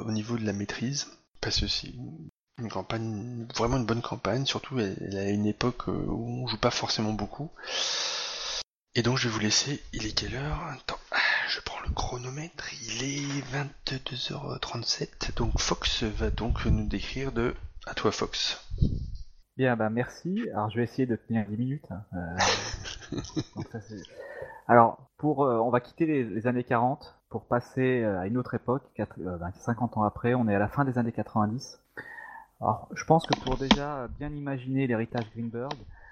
au niveau de la maîtrise, parce que c'est une campagne, vraiment une bonne campagne, surtout elle est à une époque où on joue pas forcément beaucoup. Et donc je vais vous laisser, il est quelle heure? Attends, je prends le chronomètre, il est 22h37, donc Fox va donc nous décrire de... À toi Fox. Bien, merci. Alors, je vais essayer de tenir 10 minutes. Donc ça, alors, on va quitter les années 40 pour passer à une autre époque, 50 ans après. On est à la fin des années 90. Alors, je pense que pour déjà bien imaginer l'héritage Greenberg,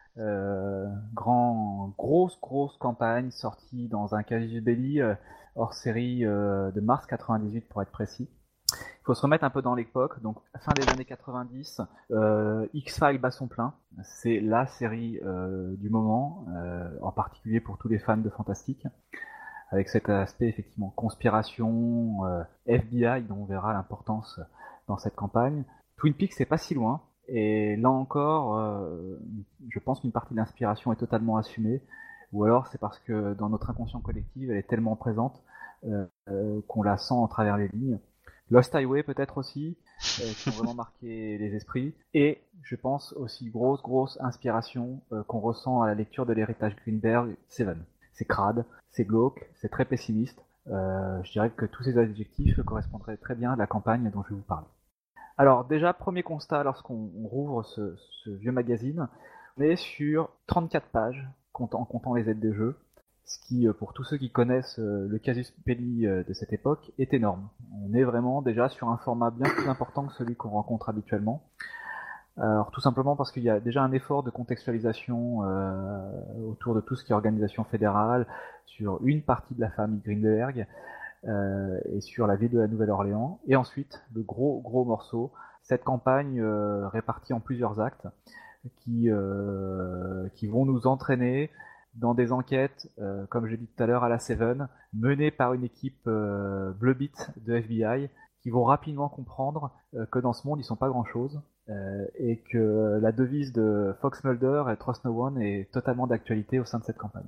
grosse campagne sortie dans un casus belli hors série de mars 98 pour être précis. Il faut se remettre un peu dans l'époque, donc fin des années 90, X-Files bat son plein, c'est la série du moment, en particulier pour tous les fans de fantastique, avec cet aspect effectivement conspiration, FBI dont on verra l'importance dans cette campagne. Twin Peaks c'est pas si loin, et là encore, je pense qu'une partie de l'inspiration est totalement assumée, ou alors c'est parce que dans notre inconscient collectif elle est tellement présente qu'on la sent en travers les lignes. Lost Highway peut-être aussi, qui ont vraiment marqué les esprits. Et je pense aussi grosse inspiration qu'on ressent à la lecture de l'héritage Greenberg, Seven. C'est crade, c'est glauque, c'est très pessimiste. Je dirais que tous ces adjectifs correspondraient très bien à la campagne dont je vais vous parler. Alors déjà, premier constat lorsqu'on rouvre ce vieux magazine, on est sur 34 pages, en comptant les aides des jeux, ce qui, pour tous ceux qui connaissent le casus belli de cette époque, est énorme. On est vraiment déjà sur un format bien plus important que celui qu'on rencontre habituellement. Alors tout simplement parce qu'il y a déjà un effort de contextualisation autour de tout ce qui est organisation fédérale, sur une partie de la famille Greenberg, et sur la ville de la Nouvelle-Orléans. Et ensuite, le gros morceau, cette campagne répartie en plusieurs actes qui vont nous entraîner dans des enquêtes, comme j'ai dit tout à l'heure, à la Seven, menées par une équipe Bluebit de FBI, qui vont rapidement comprendre que dans ce monde, ils sont pas grand-chose, et que la devise de Fox Mulder et Trust No One est totalement d'actualité au sein de cette campagne.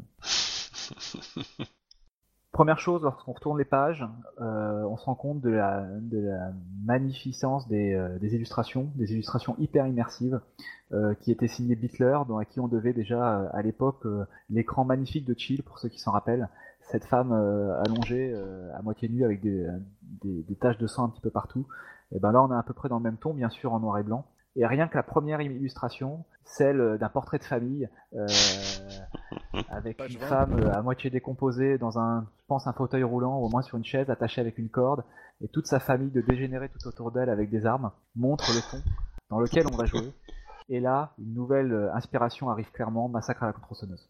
Première chose, lorsqu'on retourne les pages, on se rend compte de la magnificence des illustrations, des illustrations hyper immersives, qui étaient signées Bittler, à qui on devait déjà à l'époque l'écran magnifique de Chill, pour ceux qui s'en rappellent, cette femme allongée à moitié nue avec des taches de sang un petit peu partout. Et ben là, on est à peu près dans le même ton, bien sûr en noir et blanc. Et rien que la première illustration, celle d'un portrait de famille, avec une femme à moitié décomposée dans je pense, un fauteuil roulant, ou au moins sur une chaise attachée avec une corde, et toute sa famille de dégénérés tout autour d'elle avec des armes, montre le ton dans lequel on va jouer. Et là, une nouvelle inspiration arrive clairement, Massacre à la tronçonneuse.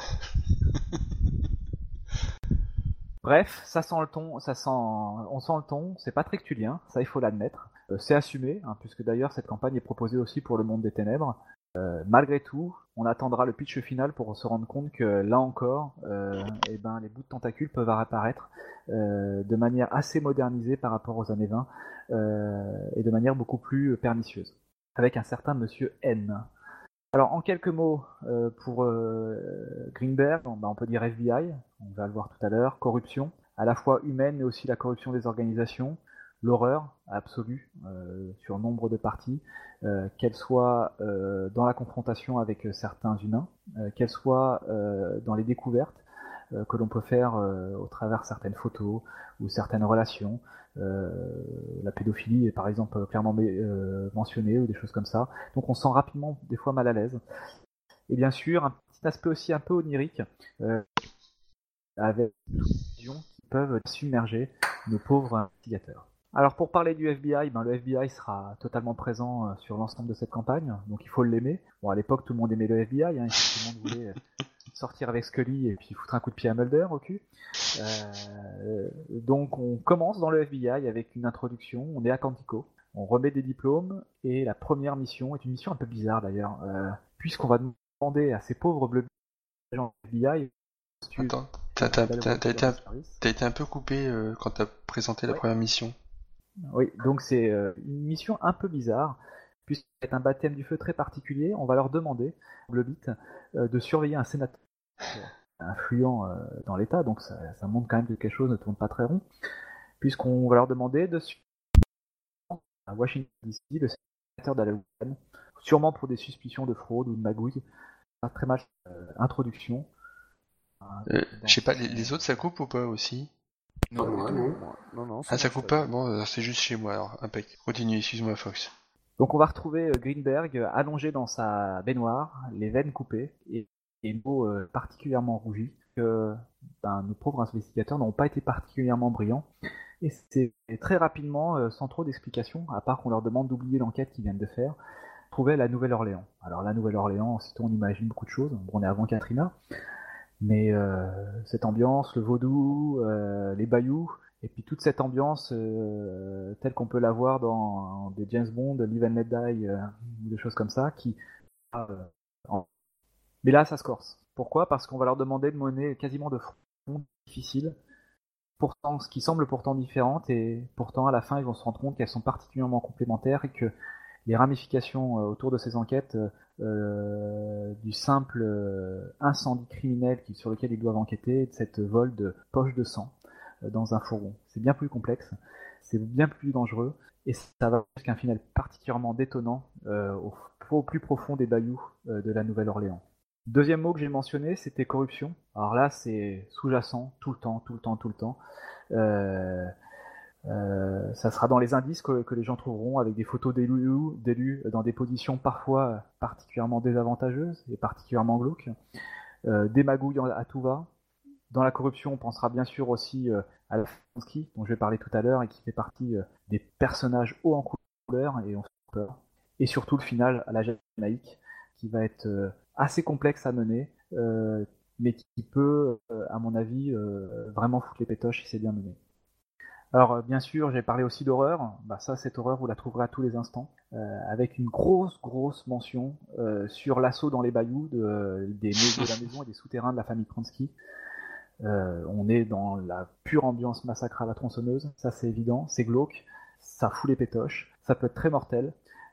Bref, ça sent le ton, on sent le ton, c'est pas trictulien, ça il faut l'admettre. C'est assumé, puisque d'ailleurs cette campagne est proposée aussi pour le monde des ténèbres. Malgré tout, on attendra le pitch final pour se rendre compte que là encore, les bouts de tentacules peuvent apparaître de manière assez modernisée par rapport aux années 20 et de manière beaucoup plus pernicieuse, avec un certain Monsieur N. Alors en quelques mots, pour Greenberg, on peut dire FBI, on va le voir tout à l'heure, corruption, à la fois humaine mais aussi la corruption des organisations, l'horreur absolue sur nombre de parties, qu'elle soit dans la confrontation avec certains humains, qu'elle soit dans les découvertes que l'on peut faire au travers de certaines photos ou certaines relations. La pédophilie est par exemple clairement mentionnée ou des choses comme ça. Donc on se sent rapidement des fois mal à l'aise. Et bien sûr, un petit aspect aussi un peu onirique, avec des visions qui peuvent submerger nos pauvres investigateurs. Alors pour parler du FBI, le FBI sera totalement présent sur l'ensemble de cette campagne, donc il faut l'aimer. Bon, à l'époque, tout le monde aimait le FBI, tout le monde voulait sortir avec Scully et puis foutre un coup de pied à Mulder au cul. Donc on commence dans le FBI avec une introduction, on est à Quantico, on remet des diplômes, et la première mission est une mission un peu bizarre d'ailleurs, puisqu'on va demander à ces pauvres bleus agents FBI... Attends, t'as été un peu coupé quand t'as présenté la première mission. Oui, donc c'est une mission un peu bizarre, puisque c'est un baptême du feu très particulier. On va leur demander, le BIT, de surveiller un sénateur influent dans l'État, donc ça montre quand même que quelque chose ne tourne pas très rond, puisqu'on va leur demander de Washington DC, le sénateur d'Halloween, sûrement pour des suspicions de fraude ou de magouille. Pas très mal introduction. Je sais pas, les autres ça coupe ou pas aussi? Pas moi, non. Non, Ah, ça coupe pas? Bon, c'est juste chez moi alors, impec. Continue, excuse-moi Fox. Donc on va retrouver Greenberg allongé dans sa baignoire, les veines coupées et une peau particulièrement rougie, que nos pauvres investigateurs n'ont pas été particulièrement brillants. Et c'est très rapidement, sans trop d'explications, à part qu'on leur demande d'oublier l'enquête qu'ils viennent de faire, trouver la Nouvelle-Orléans. Alors la Nouvelle-Orléans, aussitôt on imagine beaucoup de choses, bon, on est avant Katrina, mais cette ambiance, le vaudou, les bayous, et puis toute cette ambiance telle qu'on peut la voir dans des James Bond, Live and Let Die, des choses comme ça, mais là ça se corse. Pourquoi? Parce qu'on va leur demander de mener quasiment de front difficiles, pourtant, ce qui semble pourtant différentes, et pourtant à la fin ils vont se rendre compte qu'elles sont particulièrement complémentaires et que les ramifications autour de ces enquêtes, du simple incendie criminel sur lequel ils doivent enquêter, et de cette vol de poche de sang dans un fourgon. C'est bien plus complexe, c'est bien plus dangereux, et ça va jusqu'à un final particulièrement détonnant au plus profond des bayous de la Nouvelle-Orléans. Deuxième mot que j'ai mentionné, c'était corruption. Alors là, c'est sous-jacent tout le temps. Ça sera dans les indices que les gens trouveront, avec des photos d'élus dans des positions parfois particulièrement désavantageuses et particulièrement glauques, des magouilles à tout va. Dans la corruption, on pensera bien sûr aussi à la Polanski, dont je vais parler tout à l'heure, et qui fait partie des personnages hauts en couleur, et on fait peur. Et surtout le final à la Jamaïque, qui va être assez complexe à mener, mais qui peut, à mon avis, vraiment foutre les pétoches si c'est bien mené. Alors bien sûr, j'ai parlé aussi d'horreur. Ça, cette horreur, vous la trouverez à tous les instants, avec une grosse mention sur l'assaut dans les bayous de la maison et des souterrains de la famille Kransky. On est dans la pure ambiance massacre à la tronçonneuse, ça c'est évident, c'est glauque, ça fout les pétoches, ça peut être très mortel.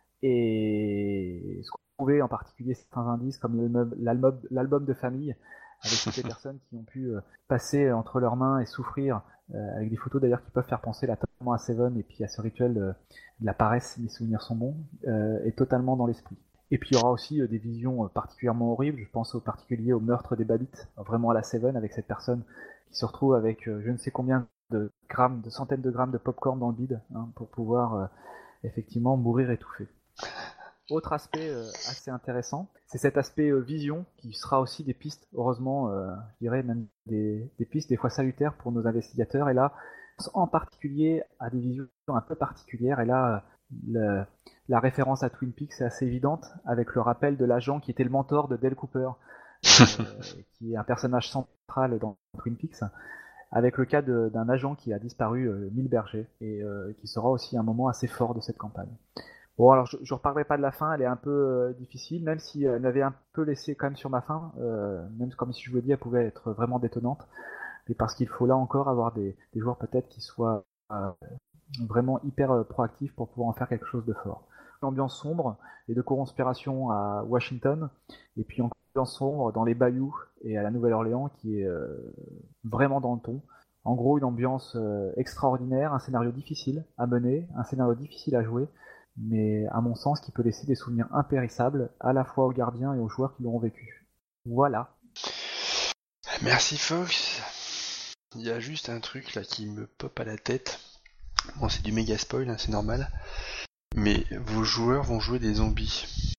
Et ce qu'on trouvait en particulier certains indices comme l'album de famille, avec toutes les personnes qui ont pu passer entre leurs mains et souffrir, avec des photos d'ailleurs qui peuvent faire penser notamment à Seven et puis à ce rituel de la paresse, mes souvenirs sont bons, est totalement dans l'esprit. Et puis il y aura aussi des visions particulièrement horribles, je pense au particulier au meurtre des Babbitt, vraiment à la Seven, avec cette personne qui se retrouve avec je ne sais combien de centaines de grammes de popcorn dans le bide, pour pouvoir effectivement mourir étouffé. Autre aspect assez intéressant, c'est cet aspect vision qui sera aussi des pistes, heureusement, je dirais même des pistes des fois salutaires pour nos investigateurs. Et là, en particulier à des visions un peu particulières. Et là, la référence à Twin Peaks est assez évidente, avec le rappel de l'agent qui était le mentor de Dale Cooper, qui est un personnage central dans Twin Peaks, avec le cas d'un agent qui a disparu, Milberger, et qui sera aussi un moment assez fort de cette campagne. Bon, alors je ne reparlerai pas de la fin, elle est un peu difficile, même si elle m'avait un peu laissé quand même sur ma fin, même comme si je vous l'ai dit, elle pouvait être vraiment détonnante, mais parce qu'il faut là encore avoir des joueurs peut-être qui soient vraiment hyper proactifs pour pouvoir en faire quelque chose de fort. Une ambiance sombre et de conspiration à Washington, et puis une ambiance sombre dans les bayous et à la Nouvelle-Orléans qui est vraiment dans le ton. En gros, une ambiance extraordinaire, un scénario difficile à mener, un scénario difficile à jouer, mais à mon sens qui peut laisser des souvenirs impérissables à la fois aux gardiens et aux joueurs qui l'auront vécu. Voilà. Merci Fox. Il y a juste un truc là qui me pop à la tête. Bon, c'est du méga spoil, c'est normal. Mais vos joueurs vont jouer des zombies.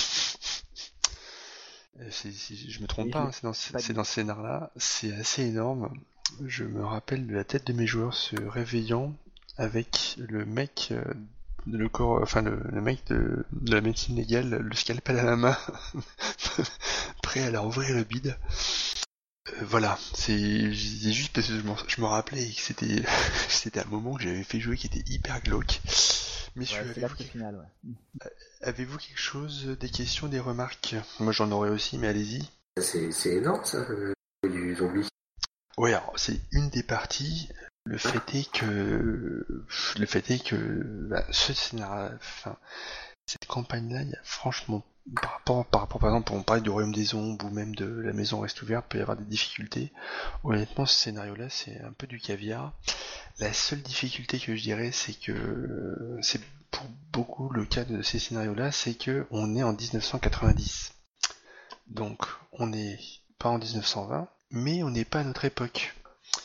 Je me trompe pas, c'est dans ce scénar-là. C'est assez énorme. Je me rappelle de la tête de mes joueurs se réveillant avec le mec... le mec de la médecine légale, le scalpel à la main, prêt à leur ouvrir le bide. Voilà, c'est juste parce que je me rappelais que c'était un moment que j'avais fait jouer qui était hyper glauque. Messieurs, avez-vous quelque chose, des questions, des remarques? Moi j'en aurais aussi, mais allez-y. C'est énorme ça, du zombie. Ouais, alors c'est une des parties. Le fait est que ce scénario, cette campagne-là, il y a franchement, par rapport par exemple, on parlait du Royaume des Ombres ou même de La Maison Reste Ouverte, peut y avoir des difficultés. Honnêtement, ce scénario-là, c'est un peu du caviar. La seule difficulté que je dirais, c'est que c'est pour beaucoup le cas de ces scénarios-là, c'est que on est en 1990. Donc, on n'est pas en 1920, mais on n'est pas à notre époque.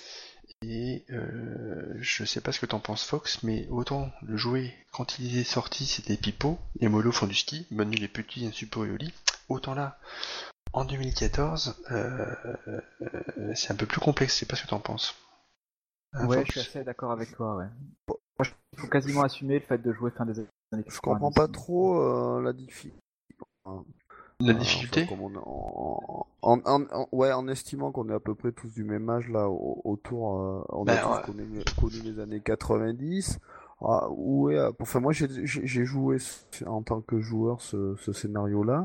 Et je sais pas ce que t'en penses, Fox, mais autant le jouet, quand il est sorti, c'était pipeau, et mollo font du ski, bonne nuit les petits, un super et au lit. Autant là, en 2014, c'est un peu plus complexe, je sais pas ce que t'en penses. Hein, Ouais, Fox je suis assez d'accord avec toi, ouais. Il faut quasiment assumer le fait de jouer fin des années 90. Je comprends pas trop la difficulté. La Enfin, difficulté comme ouais, en estimant qu'on est à peu près tous du même âge là, autour, on a tous connu les années 90. Ah, ouais, enfin moi j'ai joué en tant que joueur ce scénario-là,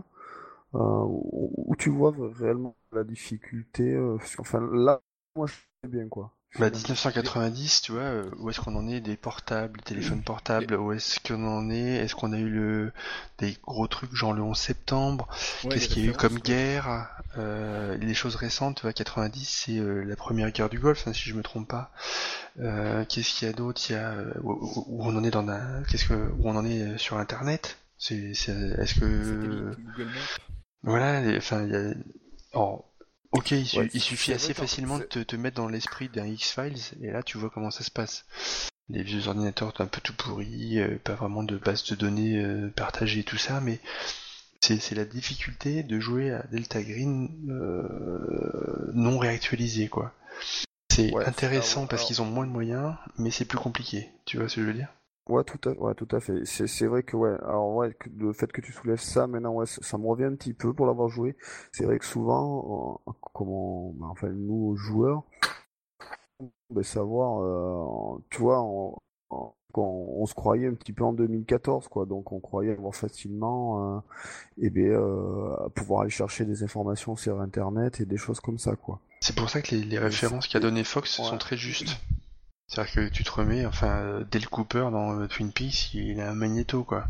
où tu vois réellement la difficulté. Enfin là, moi je sais bien quoi. Bah 1990, tu vois, où est-ce qu'on en est des portables, téléphones portables, où est-ce qu'on en est qu'on a eu des gros trucs genre le 11 septembre, qu'est-ce qu'il y a eu comme guerre, les choses récentes, tu vois, 90 c'est la première guerre du Golfe, hein, si je me trompe pas. Qu'est-ce qu'il y a d'autre, il y a où on en est où on en est sur internet, est-ce que Google Maps. voilà, enfin il y a oh, ok, il suffit c'est assez vrai facilement de te mettre dans l'esprit d'un X-Files, et là tu vois comment ça se passe. Les vieux ordinateurs un peu tout pourris, pas vraiment de base de données partagée et tout ça, mais c'est la difficulté de jouer à Delta Green non réactualisé, quoi. C'est intéressant parce qu'ils ont moins de moyens, mais c'est plus compliqué. Tu vois ce que je veux dire? Ouais, tout à fait. C'est vrai que ouais. Alors ouais, le fait que tu soulèves ça maintenant, ouais, ça me revient un petit peu pour l'avoir joué. C'est vrai que souvent, enfin nous joueurs, savoir, tu vois, on se croyait un petit peu en 2014, quoi. Donc on croyait avoir facilement, pouvoir aller chercher des informations sur Internet et des choses comme ça, quoi. C'est pour ça que les références qu'a donné Fox sont très justes. C'est-à-dire que tu te remets, enfin, Dale Cooper dans Twin Peaks, il a un magnéto, quoi.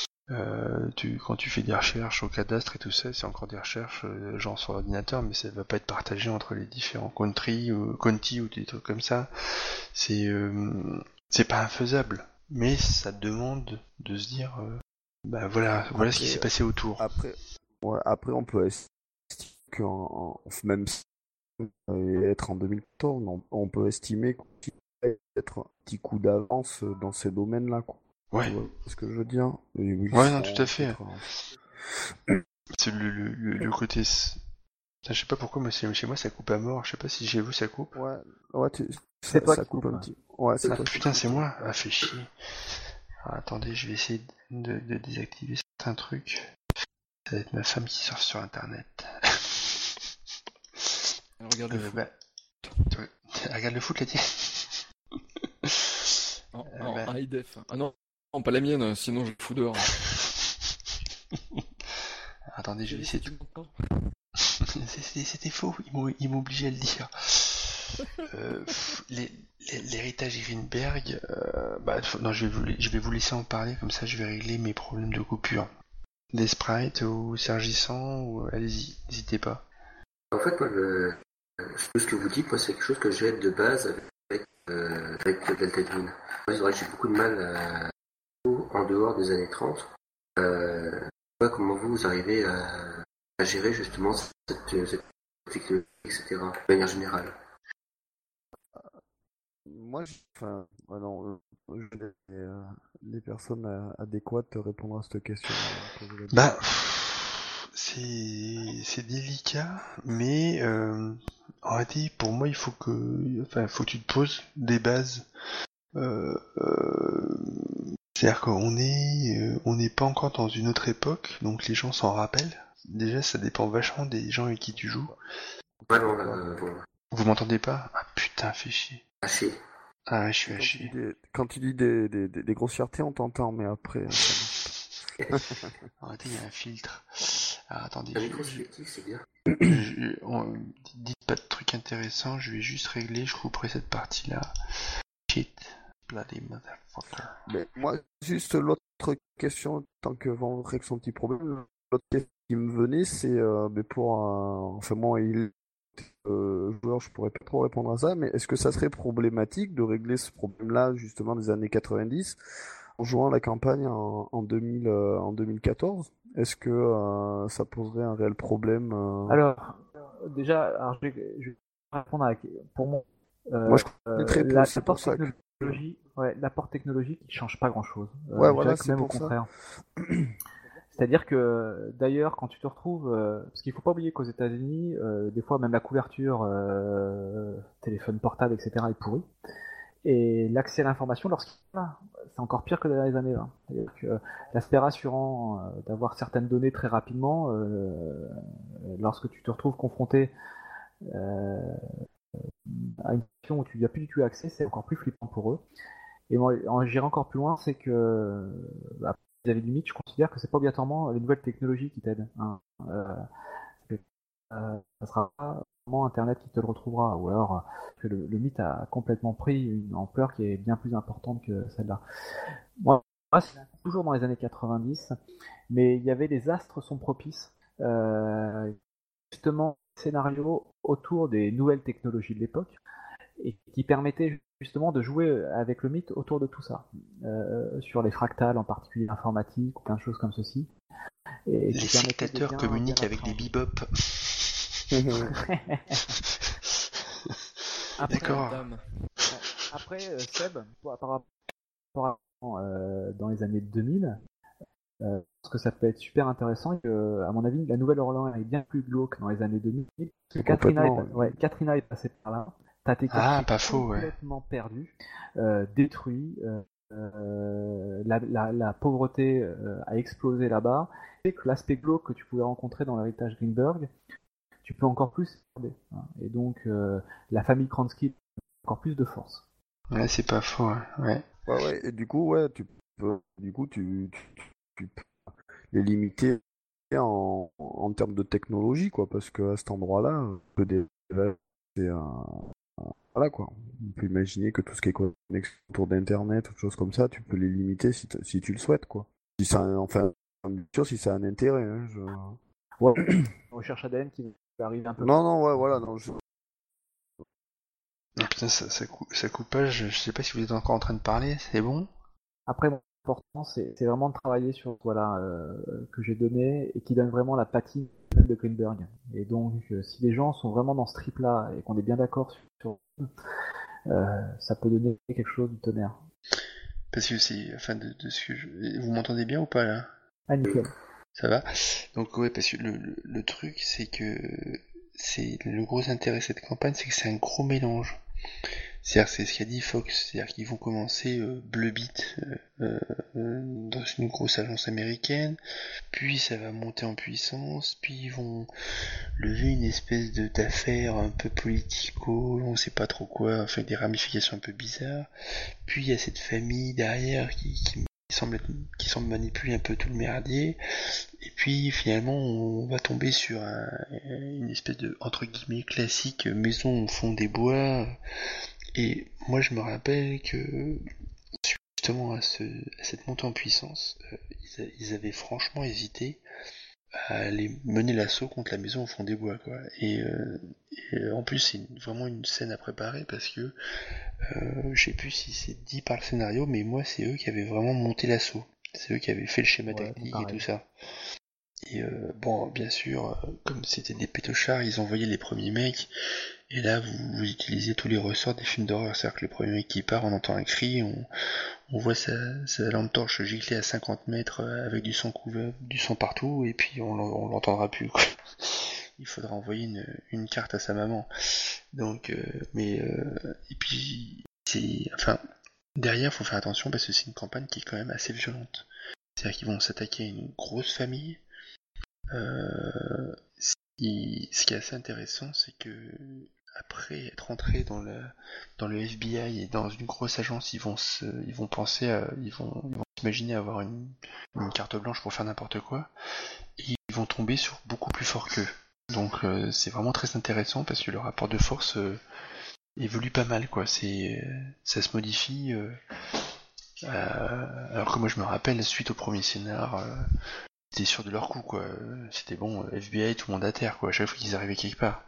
Quand tu fais des recherches au cadastre et tout ça, c'est encore des recherches genre sur ordinateur, mais ça va pas être partagé entre les différents county ou des trucs comme ça. C'est pas infaisable, mais ça demande de se dire, bah voilà ce qui s'est passé autour. Après on peut estimer même être en 2014, on peut estimer qu'il va être un petit coup d'avance dans ces domaines-là, quoi. Ouais. Tu vois ce que je veux dire? Ouais, non, tout à fait. C'est le côté. Putain, je sais pas pourquoi, mais chez moi ça coupe à mort. Je sais pas si chez vous ça coupe. Ouais, C'est toi ça qui coupe coupe. un petit. Ouais, c'est Ah, toi. putain, c'est moi. Ah, fait chier. Alors, attendez, je vais essayer de désactiver certains trucs. Ça va être ma femme qui surfe sur internet. Regarde le foot. Regarde le foot, là, tiens. En high def. Ah non, pas la mienne, sinon je le fous dehors. Attendez, je vais essayer de... C'était faux, ils m'ont obligé à le dire. L'héritage Greenberg, non, je vais vous laisser en parler, comme ça je vais régler mes problèmes de coupure. Des sprites ou Sergissant, ou allez-y, n'hésitez pas. En fait, moi, ce que vous dites, moi, c'est quelque chose que j'ai de base avec Delta Green. Moi, c'est vrai que j'ai beaucoup de mal en dehors des années 30. Comment vous arrivez à gérer justement cette technologie, etc., de manière générale? Moi, les personnes adéquates te répondront à cette question. Bah, c'est délicat, mais en réalité, pour moi, il faut que tu te poses des bases. C'est-à-dire qu'on n'est pas encore dans une autre époque, donc les gens s'en rappellent. Déjà, ça dépend vachement des gens avec qui tu joues. Ouais, non, Vous m'entendez pas? Ah putain, fais chier. Haché. Ah ouais, je suis haché. Quand tu dis des grossièretés, on t'entend, mais après... Arrêtez, il y a un filtre. Alors, attendez. Un micro sélectif, c'est bien. Dites pas de trucs intéressants, je vais juste régler, je couperai cette partie-là. Shit. Bloody motherfucker. Mais moi, juste l'autre question, tant que Van règle son petit problème, l'autre question qui me venait, c'est enfin moi, joueur, je pourrais pas trop répondre à ça, mais est-ce que ça serait problématique de régler ce problème-là, justement, des années 90, jouant la campagne en 2014, est-ce que ça poserait un réel problème Alors, déjà, je vais répondre pour moi, Moi, je connais très peu, c'est l'apport pour ça que... l'apport technologique, il change pas grand-chose. Ouais, Je voilà, dirais que c'est même au pour ça. contraire. C'est-à-dire que, d'ailleurs, quand tu te retrouves, parce qu'il faut pas oublier qu'aux États-Unis, des fois même la couverture téléphone portable, etc., est pourrie. Et l'accès à l'information, lorsqu'il y en a, c'est encore pire que dans les années 20. C'est-à-dire que l'aspect rassurant d'avoir certaines données très rapidement, lorsque tu te retrouves confronté à une situation où tu n'y as plus du tout accès, c'est encore plus flippant pour eux. Et moi, j'irai encore plus loin, c'est que vis-à-vis du mythe, je considère que c'est pas obligatoirement les nouvelles technologies qui t'aident. Hein. Ça sera pas vraiment Internet qui te le retrouvera, ou alors que le mythe a complètement pris une ampleur qui est bien plus importante que celle-là. Moi, c'est toujours dans les années 90, mais il y avait des astres sont propices, justement, scénarios autour des nouvelles technologies de l'époque, et qui permettaient justement de jouer avec le mythe autour de tout ça, sur les fractales en particulier informatiques ou plein de choses comme ceci. Et les sectateurs communiquent avec les bebop. D'accord. Après, Seb, par rapport à dans les années 2000, parce que ça peut être super intéressant, à mon avis, la Nouvelle-Orléans est bien plus glauque dans les années 2000. Katrina est passée par là. T'as tes quartiers complètement perdus, détruits. La pauvreté a explosé là-bas. Et que l'aspect glauque que tu pouvais rencontrer dans l'héritage Greenberg, tu peux encore plus garder. Hein. Et donc, la famille Kransky a encore plus de force. Ouais, c'est pas faux, ouais. Ouais, et du coup, ouais, tu peux les limiter en termes de technologie, quoi, parce qu'à cet endroit-là, c'est voilà, quoi. On peut imaginer que tout ce qui est connexion autour d'Internet, ou choses comme ça, tu peux les limiter si tu le souhaites, quoi. Si ça, enfin, bien sûr, si ça a un intérêt, hein, Ouais, recherche ADN qui va arriver un peu. Non, ouais, voilà, non, Ah, putain, ça coupe pas, je sais pas si vous êtes encore en train de parler, c'est bon? Après, mon important, c'est vraiment de travailler sur que j'ai donné et qui donne vraiment la patine de Greenberg. Et donc, si les gens sont vraiment dans ce trip-là et qu'on est bien d'accord sur ça peut donner quelque chose du tonnerre. Parce que c'est, enfin, de ce que vous m'entendez bien ou pas là? Ah, nickel. Ça va? Donc ouais, parce que le truc, c'est que c'est le gros intérêt de cette campagne, c'est que c'est un gros mélange. C'est-à-dire, c'est ce qu'a dit Fox, c'est-à-dire qu'ils vont commencer Bleu Beat dans une grosse agence américaine, puis ça va monter en puissance, puis ils vont lever une espèce d'affaire un peu politico, on sait pas trop quoi, enfin des ramifications un peu bizarres, puis il y a cette famille derrière qui semble manipuler un peu tout le merdier, et puis finalement on va tomber sur une espèce de entre guillemets classique maison au fond des bois. Et moi je me rappelle que justement à cette montée en puissance, ils avaient franchement hésité à aller mener l'assaut contre la maison au fond des bois, quoi. Et en plus c'est vraiment une scène à préparer parce que je sais plus si c'est dit par le scénario, mais moi c'est eux qui avaient vraiment monté l'assaut. C'est eux qui avaient fait le schéma technique et tout ça. Et bon, bien sûr, comme c'était des pétochards, ils envoyaient les premiers mecs. Et là, vous utilisez tous les ressorts des films d'horreur. C'est-à-dire que le premier mec qui part, on entend un cri, on voit sa lampe torche gicler à 50 mètres avec du sang partout, et puis on l'entendra plus, quoi. Il faudra envoyer une carte à sa maman. Donc, et puis, enfin, derrière, faut faire attention parce que c'est une campagne qui est quand même assez violente. C'est-à-dire qu'ils vont s'attaquer à une grosse famille. Ce qui est assez intéressant, c'est que après être entrés dans le FBI et dans une grosse agence, ils vont s'imaginer avoir une carte blanche pour faire n'importe quoi, et ils vont tomber sur beaucoup plus fort qu'eux. Donc c'est vraiment très intéressant parce que le rapport de force évolue pas mal, quoi. Ça se modifie. Alors que moi je me rappelle, suite au premier scénar, c'était sûr de leur coup, quoi. C'était bon, FBI, tout le monde à terre, quoi, à chaque fois qu'ils arrivaient quelque part.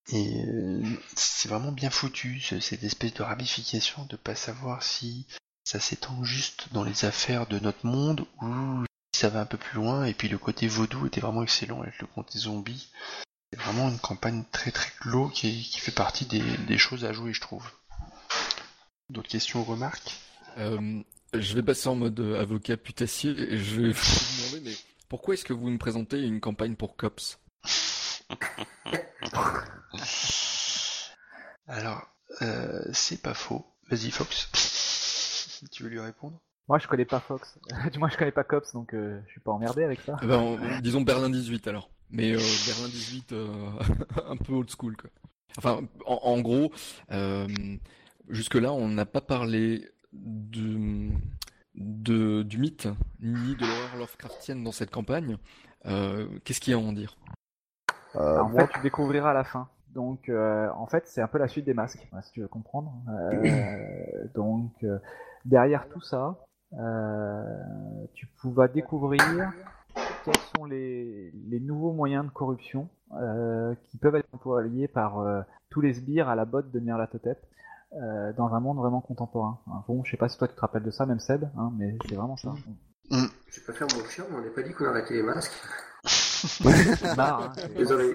Et c'est vraiment bien foutu, cette espèce de ramification, de pas savoir si ça s'étend juste dans les affaires de notre monde ou ça va un peu plus loin. Et puis le côté vaudou était vraiment excellent avec le comté zombie. C'est vraiment une campagne très très glauque qui fait partie des choses à jouer, je trouve. D'autres questions ou remarques? Je vais passer en mode avocat putassier et je vais vous demander, mais pourquoi est-ce que vous me présentez une campagne pour Cops? Alors, c'est pas faux. Vas-y, Fox. Tu veux lui répondre? Moi, je connais pas Fox. Moi, je connais pas Cops, donc je suis pas emmerdé avec ça. Disons Berlin 18 alors. Mais Berlin 18 un peu old school quoi. Enfin, en gros, jusque-là, on n'a pas parlé du mythe ni de l'horreur Lovecraftienne dans cette campagne. Qu'est-ce qu'il y a à en dire? En fait, tu découvriras à la fin. Donc, en fait, c'est un peu la suite des masques, si tu veux comprendre. Donc, derrière tout ça, tu vas découvrir quels sont les nouveaux moyens de corruption qui peuvent être employés par tous les sbires à la botte de Nyarlathotep dans un monde vraiment contemporain. Bon, je sais pas si toi tu te rappelles de ça, même Seb, hein, mais c'est vraiment ça. Je vais pas faire mon chien, on n'a pas dit qu'on arrêtait les masques. C'est marre, hein, Désolé.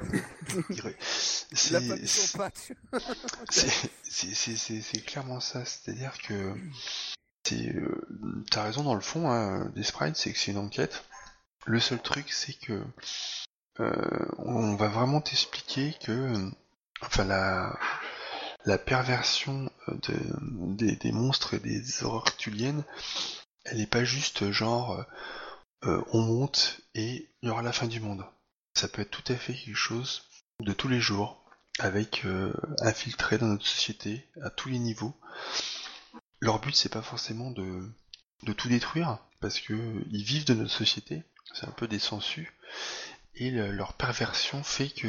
C'est clairement ça, c'est-à-dire que t'as raison dans le fond, hein, des sprites, c'est que c'est une enquête. Le seul truc, c'est que on va vraiment t'expliquer que la perversion des monstres et des horreurs cthulhiennes, elle est pas juste genre on monte et il y aura la fin du monde. Ça peut être tout à fait quelque chose de tous les jours, avec infiltré dans notre société à tous les niveaux. Leur but c'est pas forcément de tout détruire, parce que ils vivent de notre société, c'est un peu des sangsues, et leur perversion fait que,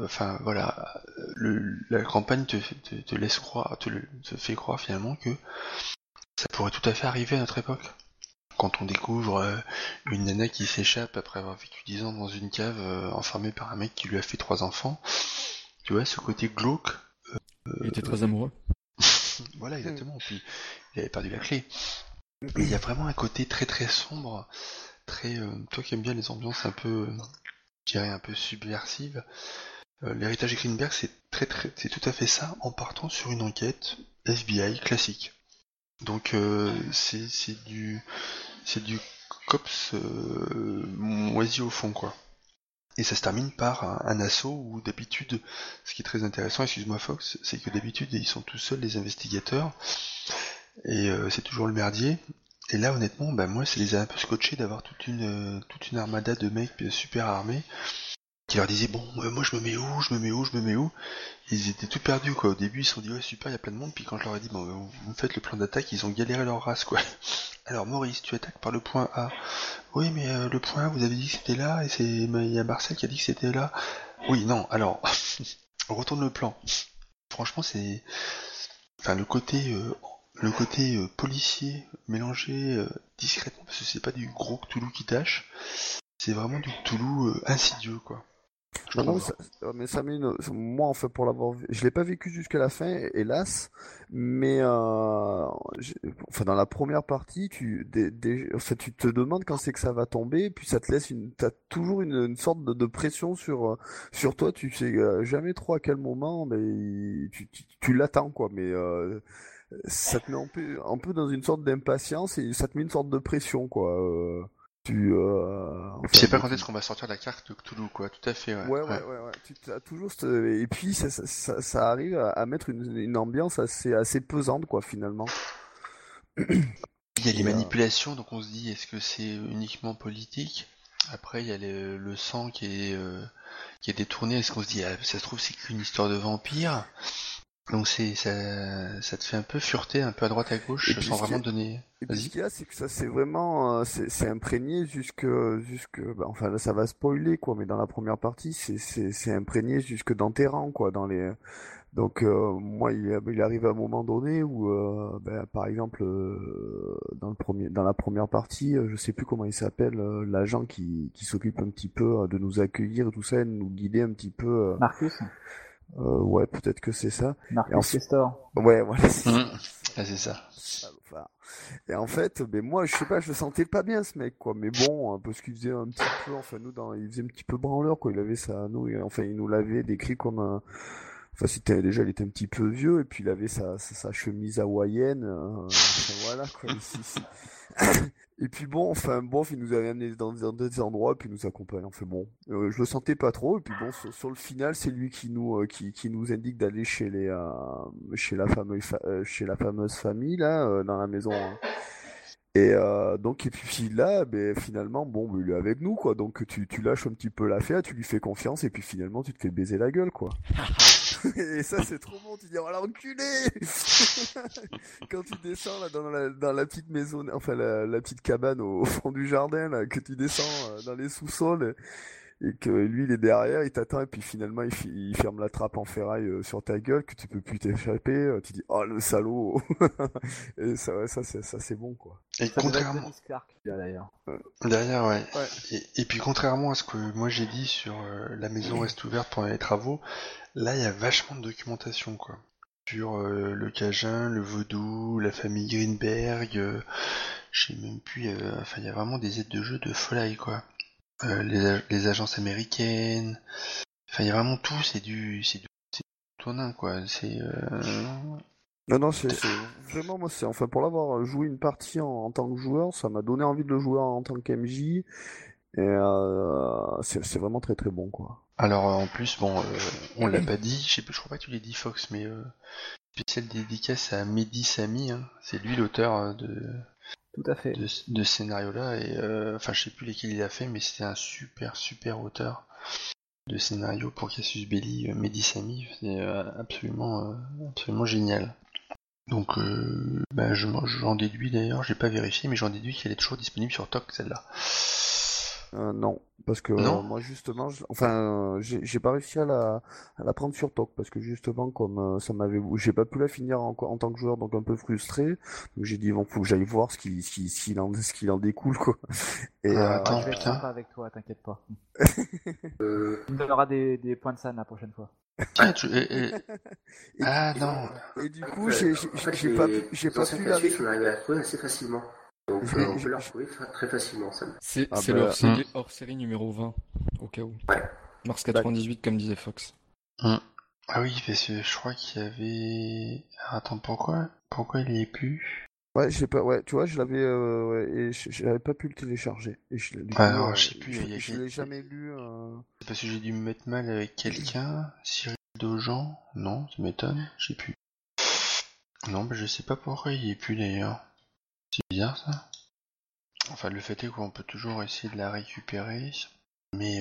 la campagne te laisse croire, te fait croire finalement que ça pourrait tout à fait arriver à notre époque. Quand on découvre une nana qui s'échappe après avoir vécu 10 ans dans une cave enfermée par un mec qui lui a fait 3 enfants, tu vois, ce côté glauque. Il était très amoureux. Voilà, exactement. Puis il avait perdu la clé. Mais il y a vraiment un côté très très sombre, très. Toi qui aimes bien les ambiances un peu, je dirais un peu subversives, l'héritage de Greenberg, c'est c'est tout à fait ça, en partant sur une enquête FBI classique. Donc c'est du cops moisi au fond, quoi. Et ça se termine par un assaut où d'habitude, ce qui est très intéressant, excuse-moi Fox, c'est que d'habitude ils sont tout seuls les investigateurs, et c'est toujours le merdier. Et là honnêtement, moi ça les a un peu scotchés d'avoir toute une armada de mecs super armés, qui leur disaient moi je me mets où. Ils étaient tout perdus quoi. Au début ils se sont dit ouais super, il y a plein de monde, puis quand je leur ai dit vous faites le plan d'attaque, ils ont galéré leur race quoi. Alors Maurice, tu attaques par le point A. Oui mais le point A vous avez dit que c'était là, et il y a Marcel qui a dit que c'était là. Oui non, alors on retourne le plan. Franchement c'est. Enfin le côté policier mélangé discrètement, parce que c'est pas du gros Cthulhu qui tâche, c'est vraiment du Cthulhu insidieux quoi. Non, mais ça met moi en fait pour l'avoir vu, je l'ai pas vécu jusqu'à la fin hélas, mais enfin dans la première partie en fait, tu te demandes quand c'est que ça va tomber, puis ça te laisse t'as toujours une sorte de pression sur toi, tu sais jamais trop à quel moment, mais tu l'attends quoi, mais ça te met un peu dans une sorte d'impatience et ça te met une sorte de pression quoi. Tu sais pas quand est-ce qu'on va sortir la carte de Cthulhu, quoi, tout à fait, ouais. Ouais. Tu as toujours et puis ça arrive à mettre une ambiance assez pesante, quoi, finalement. Il y a les manipulations, donc on se dit, est-ce que c'est uniquement politique? Après, il y a le sang qui est détourné, est-ce qu'on se dit, ça se trouve, c'est qu'une histoire de vampire? Donc ça te fait un peu fureter, un peu à droite à gauche, sans vraiment donner. Et puis ce qu'il y a, c'est que ça c'est vraiment c'est imprégné jusque enfin là ça va spoiler quoi, mais dans la première partie c'est imprégné jusque dans tes rangs quoi, dans les. Donc moi il arrive à un moment donné où par exemple dans la première partie, je sais plus comment il s'appelle, l'agent qui s'occupe un petit peu de nous accueillir et tout ça, et de nous guider un petit peu. Marcus. Ouais, peut-être que c'est ça. Marcus Castor. Ouais, voilà. C'est ça. Enfin, et en fait, ben moi, je sais pas, je le sentais pas bien ce mec, quoi. Mais bon, parce qu'il faisait un petit peu, enfin nous, il faisait un petit peu branleur, quoi. Il avait ça, nous, enfin, il nous l'avait décrit comme un, enfin, déjà, il était un petit peu vieux, et puis il avait sa chemise hawaïenne, enfin, voilà, quoi. Et puis bon, enfin, bon, il nous avait amené dans des endroits, puis il nous accompagnait. Enfin bon, je le sentais pas trop. Et puis bon, sur le final, c'est lui qui nous indique d'aller chez chez la fameuse famille là, dans la maison, hein. Et donc, et puis là, ben, finalement, bon, ben, il est avec nous, quoi. Donc tu lâches un petit peu l'affaire, tu lui fais confiance, et puis finalement, tu te fais baiser la gueule, quoi. Et ça, c'est trop bon, tu dis, oh l'enculé. Quand tu descends là dans la petite maison, enfin la petite cabane au fond du jardin, là, que tu descends dans les sous-sols, et que lui il est derrière, il t'attend, et puis finalement il ferme la trappe en ferraille sur ta gueule, que tu peux plus t'échapper, tu dis, oh le salaud. Et ça, ouais, ça c'est bon, quoi. Et Ça devait être contrairement... Denis Clark, là, d'ailleurs. Derrière, ouais. Ouais. Et puis contrairement à ce que moi j'ai dit sur la maison reste ouverte pendant les travaux, là il y a vachement de documentation, quoi. Sur le Cajun, le Vaudou, la famille Greenberg, je sais même plus, enfin il y a vraiment des aides de jeu de folie, quoi. Les agences américaines, enfin il y a vraiment tout, c'est du tournin, quoi. C'est Non, c'est vraiment, moi, c'est, enfin, pour l'avoir joué une partie en tant que joueur, ça m'a donné envie de le jouer en tant qu'MJ, et c'est vraiment très très bon, quoi. alors en plus, bon, on l'a pas dit, je crois pas que tu l'as dit Fox, mais spéciale dédicace à Mehdi Sami, hein. C'est lui l'auteur Tout à fait. de ce scénario-là, et enfin je sais plus lesquels il a fait, mais c'était un super auteur de scénario pour Cassius Belli, Mehdi Sami, c'est absolument génial. Donc bah, j'en déduis d'ailleurs, j'ai pas vérifié, mais j'en déduis qu'elle est toujours disponible sur TOC celle-là. Non, parce que Non? moi justement, enfin, j'ai pas réussi à la prendre sur TOC, parce que justement, comme ça m'avait, j'ai pas pu la finir en tant que joueur, donc un peu frustré. Donc j'ai dit, bon, faut que j'aille voir ce qu'il en découle, quoi. Et Attends, Je vais être putain. sympa avec toi, t'inquiète pas. Euh, Tu me donneras des points de scène la prochaine fois. Tiens, et, ah non. et du coup, en fait, j'ai les pas anciens pu la. Cassius, on arrive à la trouver assez facilement. Donc on peut la j'ai- retrouver très facilement, ça. C'est Ah leur bah, hors série numéro 20, au cas où. Ouais. Mars 98, comme disait Fox. Ah oui, parce que je crois qu'il y avait... Alors, attends, pourquoi il y est plus? Ouais, j'ai pas, ouais, tu vois, je l'avais, ouais, et j'avais pas pu le télécharger. Et du coup, Alors, je sais plus, je l'ai jamais lu. c'est parce que j'ai dû me mettre mal avec quelqu'un. Cyril Dojan? Non, ça m'étonne, je sais plus. Non, bah je sais pas pourquoi il y est plus d'ailleurs. C'est bizarre ça. Enfin, le fait est qu'on peut toujours essayer de la récupérer. Mais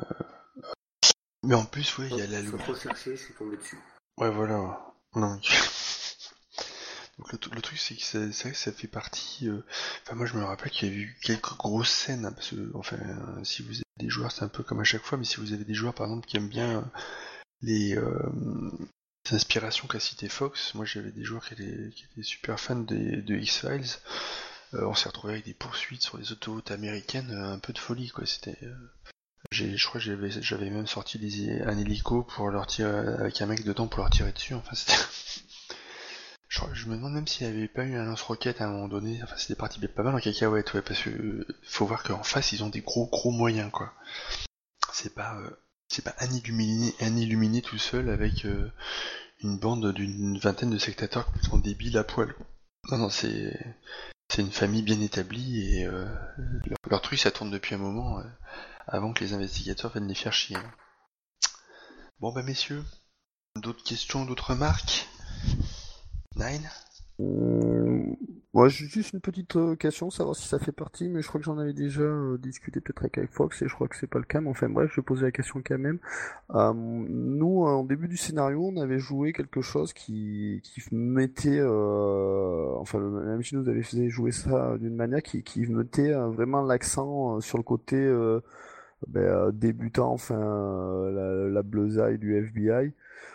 en plus, oui, il y a la Sans loupe. trop chercher, je suis tombé dessus. Ouais, voilà. Donc, donc le truc, c'est que c'est vrai que ça fait partie... Enfin, moi, je me rappelle qu'il y a eu quelques grosses scènes, hein, parce que, enfin, si vous avez des joueurs, c'est un peu comme à chaque fois, mais si vous avez des joueurs, par exemple, qui aiment bien les inspirations qu'a cité Fox, moi, j'avais des joueurs qui étaient super fans de X-Files. On s'est retrouvé avec des poursuites sur les autoroutes américaines, un peu de folie, quoi. C'était... je crois que j'avais même sorti un hélico pour leur tirer avec un mec dedans pour leur tirer dessus. Enfin, c'était... je me demande même s'il n'y avait pas eu un lance-roquette à un moment donné. Enfin, c'était parti pas mal en cacahuète, ouais, parce que faut voir qu'en face ils ont des gros moyens, quoi. C'est pas un illuminé tout seul avec une bande d'une vingtaine de sectateurs complètement débiles à poil. Non, c'est une famille bien établie et leur truc ça tourne depuis un moment. Avant que les investigateurs viennent les faire chier. Bon bah messieurs, d'autres questions, d'autres remarques? Nine? Moi, j'ai juste une petite question, savoir si ça fait partie, mais je crois que j'en avais déjà discuté peut-être avec Fox, et je crois que c'est pas le cas, mais enfin bref, je vais poser la question quand même. Nous, en début du scénario, on avait joué quelque chose qui mettait, enfin, le MJ nous avait fait jouer ça d'une manière qui mettait vraiment l'accent sur le côté débutant, enfin, la bleusaille du FBI.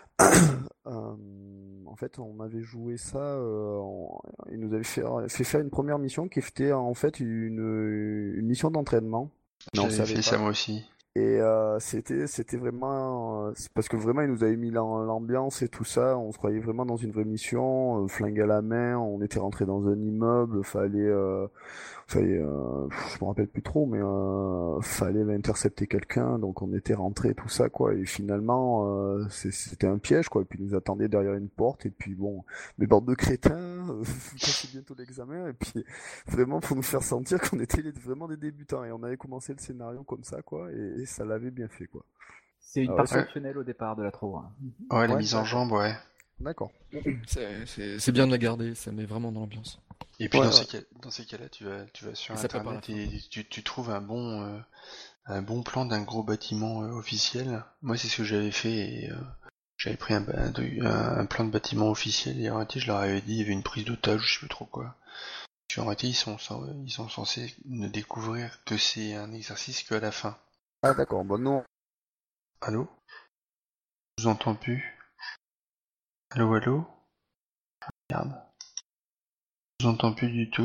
En fait, on avait joué ça, il nous avait fait faire une première mission qui était en fait une mission d'entraînement. Mais on J'avais savait fait pas. ça moi aussi. Et c'était vraiment c'est parce que vraiment il nous avait mis l'ambiance et tout ça, on se croyait vraiment dans une vraie mission, flingue à la main, on était rentré dans un immeuble, je me rappelle plus trop, mais fallait intercepter quelqu'un, donc on était rentré tout ça quoi, et finalement c'était un piège quoi, et puis ils nous attendaient derrière une porte, et puis bon, mais bande de crétins, vous passez bientôt l'examen, et puis vraiment pour nous faire sentir qu'on était vraiment des débutants, et on avait commencé le scénario comme ça quoi, et ça l'avait bien fait quoi. C'est une Ah ouais, partie ouais. optionnelle au départ de la troupe. Ouais, les Ouais, mises en d'accord. jambe, ouais. D'accord. C'est bien de la garder, ça met vraiment dans l'ambiance. Et puis Ouais, dans ces cas-là, tu vas sur Et ça prépare internet la fin. et tu trouves un bon plan d'un gros bâtiment officiel. Moi, c'est ce que j'avais fait et j'avais pris un plan de bâtiment officiel et en réalité, je leur avais dit, il y avait une prise d'otage, je sais plus trop quoi. Puis en réalité, ils sont censés ne découvrir que c'est un exercice qu'à la fin. Ah d'accord, bon non. Allô? Je vous entends plus. Allô, allô? Merde. Je vous entends plus du tout.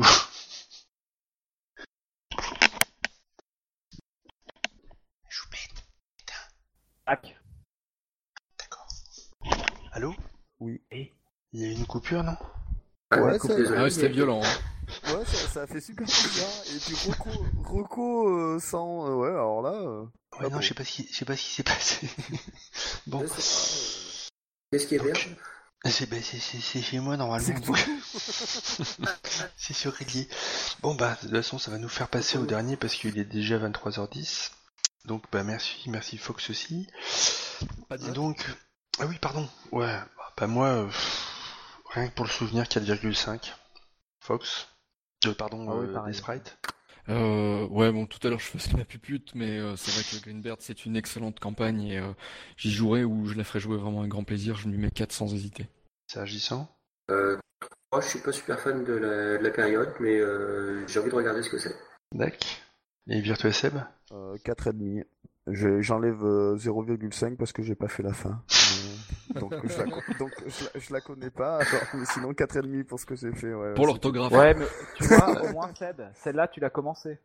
Choupette. Hack. D'accord. Allô? Oui. Il y a eu une coupure, non? Ouais, coupe, ça- désolé, Ah ouais, c'était mais- violent. Hein. Ouais, ça a fait super bizarre. Et puis Rocco sans... ouais, alors là... Ouais, pas non, bon. je sais pas ce qui s'est passé. Bon, Je sais pas. Qu'est-ce qui est bien? donc, c'est chez moi C'est normalement, que donc tout. c'est sur Ridley. Bon, bah, de toute façon, ça va nous faire passer au dernier parce qu'il est déjà 23h10. Donc, bah, merci Fox aussi. Pas de Et note. donc, ah oui, pardon, ouais, bah, moi, rien que pour le souvenir, 4,5. Fox. Pardon, Ah oui, pareil. des sprites. Ouais, bon, tout à l'heure je faisais ma pupute, mais c'est vrai que Greenbird c'est une excellente campagne et j'y jouerai ou je la ferai jouer vraiment avec grand plaisir. Je lui mets 4 sans hésiter. C'est agissant. Moi, je suis pas super fan de la période, mais j'ai envie de regarder ce que c'est. D'accord. Et Virtua Seb? 4,5. J'enlève 0,5 parce que j'ai pas fait la fin. Donc je la connais pas. Alors, mais sinon 4,5 pour ce que j'ai fait. Ouais, Pour c'est l'orthographe. Ouais, mais tu vois, au moins Seb, celle-là tu l'as commencé.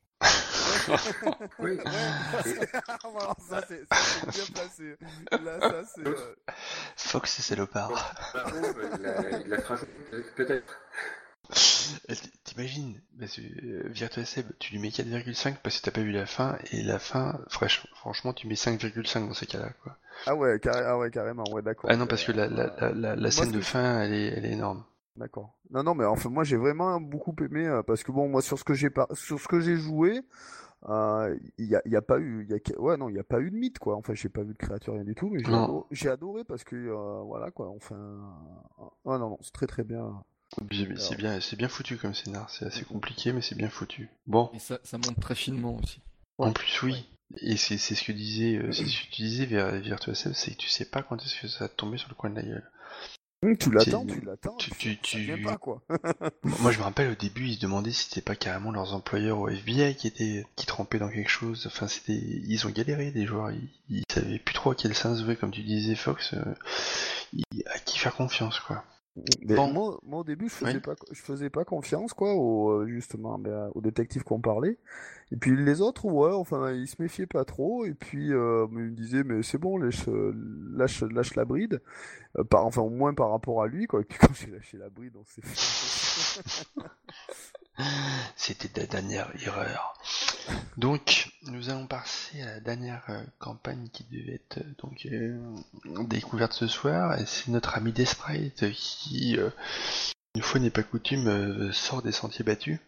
Oui. Voilà, ça c'est bien placé. Là, ça c'est. Fox, c'est salopard. Il la fera jouer, peut-être. T'imagines, Virtua Seb, tu lui mets 4,5 parce que t'as pas vu la fin, et la fin, franchement, tu mets 5,5 dans ces cas-là, quoi. Ah ouais, carrément, ouais, d'accord. Ah non, parce que la Moi, scène ce de que- fin, elle est énorme. D'accord. Non, mais enfin, moi, j'ai vraiment beaucoup aimé parce que bon, moi, sur ce que j'ai joué, il y a pas eu, ouais, non, il y a pas eu de mythe, quoi. Enfin, j'ai pas vu de créature, rien du tout, mais Non, j'ai adoré parce que voilà, quoi. Enfin, non, c'est très très bien. c'est bien foutu comme scénar, c'est assez compliqué, mais c'est bien foutu. Bon, Et ça monte très finement aussi. en plus, oui. Et c'est ce que tu disais Virtua Seb, c'est que tu sais pas quand est-ce que ça va te tomber sur le coin de la gueule. Tu l'attends, tu- ça vient pas, quoi. Moi, je me rappelle au début, ils se demandaient si c'était pas carrément leurs employeurs au FBI qui trempaient dans quelque chose. Enfin, ils ont galéré, des joueurs. Ils savaient plus trop à quel sens jouer, comme tu disais, Fox. À qui faire confiance, quoi. Mais Bon. moi, au début, Oui. je faisais pas confiance, quoi, justement, aux détectives qu'on parlait. Et puis les autres, ouais, enfin, ils se méfiaient pas trop. Et puis, ils me disaient, mais c'est bon, lâche la bride. Enfin, au moins par rapport à lui, quoi. Et puis quand j'ai lâché la bride, on s'est fait. C'était ta dernière erreur. Donc, nous allons passer à la dernière campagne qui devait être découverte ce soir. Et c'est notre ami Desprite qui, une fois n'est pas coutume, sort des sentiers battus.